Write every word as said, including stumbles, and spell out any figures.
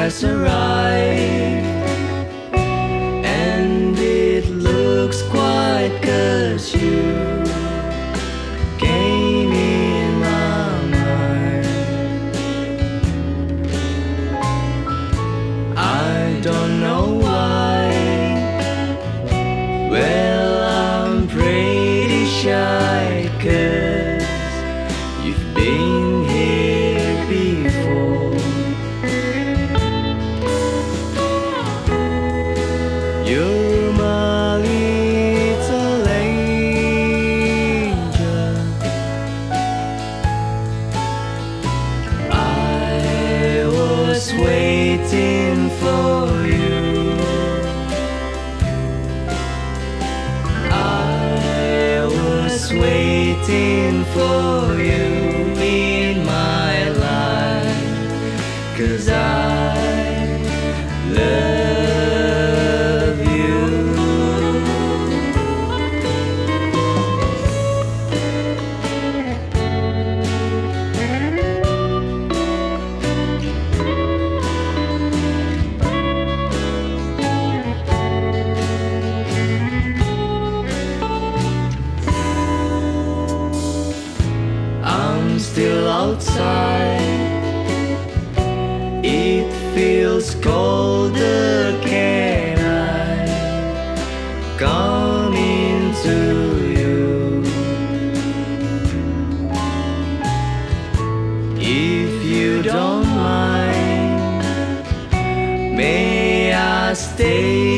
has arrived, and it looks quite 'cause you came in my mind. I don't know why, well I'm pretty shy 'cause you've been here before. You're my little angel. I was waiting for you. I was waiting for you in my life, 'cause I love you. I'm still outside. It feels colder. Can I come into you? If you don't mind, may I stay